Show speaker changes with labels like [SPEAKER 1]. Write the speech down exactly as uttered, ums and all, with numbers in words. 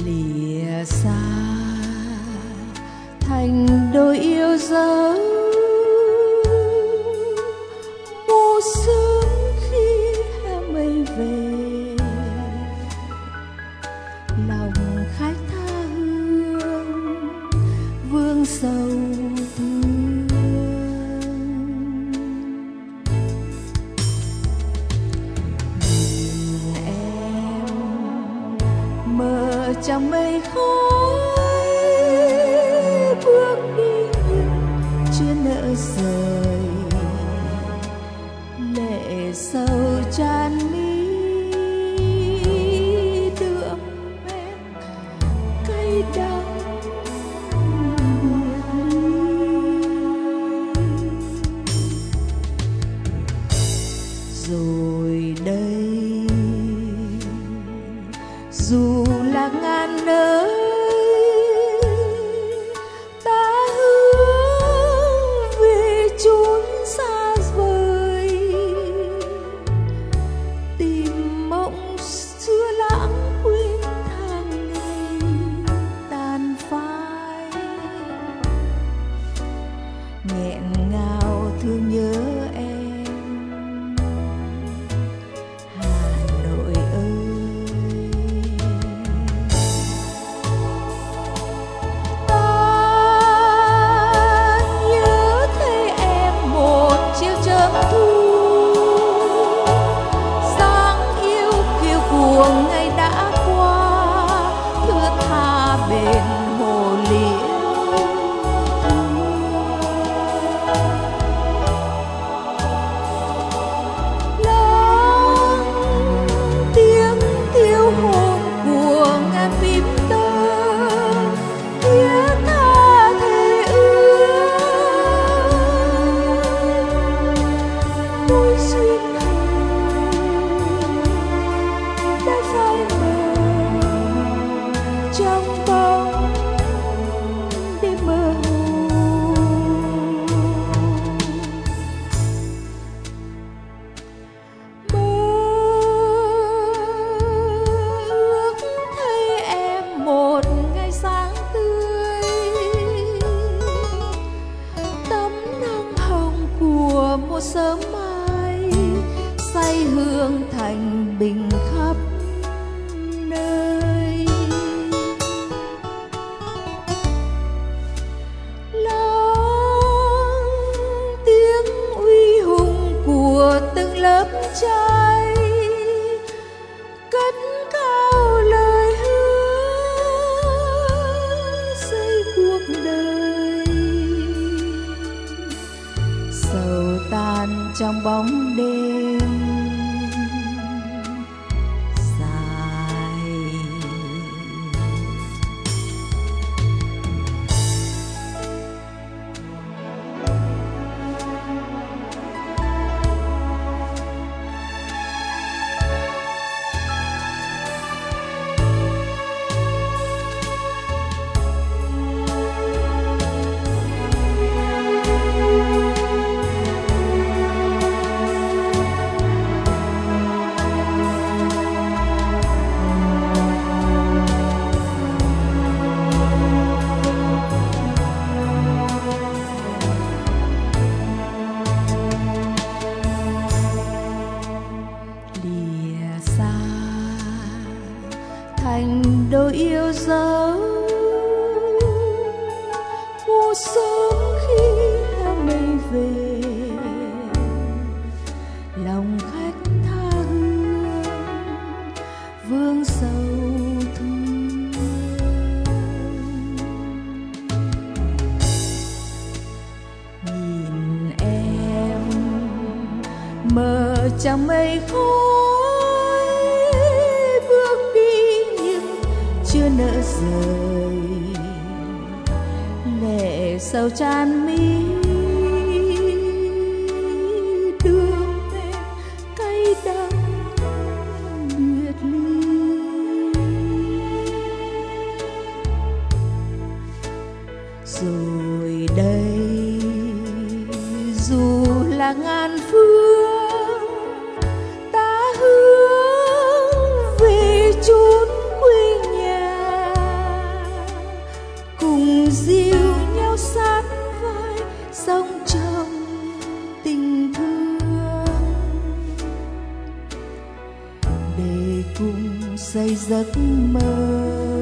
[SPEAKER 1] lìa xa thành đôi yêu dấu, mùa sớm khi hè mây về, lòng khách tha hương vương sầu thương. Nhìn em mơ trong mây khói, bước đi nhưng chưa nỡ rời, lệ sầu tràn mi đượm em cay đắng biệt ly. Rồi đây dù là ngàn nơi, ta hướng về chốn xa vời, tìm mộng xưa lãng quên tháng ngày tàn phai, nghẹn ngào thương nhớ em Hà Nội ơi. Ta nhớ thấy em một chiều chớm thu, dáng yêu kiêu cuồng ngày đã qua, thướt tha bên hồ liễu. Lắng tiếng tiêu hồn của ngàn phím tơ, tiếng tha thề ước mối duyên hờn đã phai mờ trong bóng đêm mơ hồ. Mơ ước thấy em một ngày sáng tươi, tấm nắng hồng của một sớm mai, say hương thành bình khắp nơi. Lắng tiếng uy hùng của từng lớp trai, cất cao lời hứa xây cuộc đời. Sầu tan trong bóng đêm dài. Lìa xa thành đôi yêu dấu, mùa sớm khi hè mây về, lòng khách tha hương vương sầu thương. Nhìn em mơ trong mây khói, bước đi nhưng chưa nỡ rời, lệ sầu tràn mi đượm em cay đắng biệt ly. Rồi đây dù là ngàn phương, ta hướng về chốn quê nhà, giấc mơ.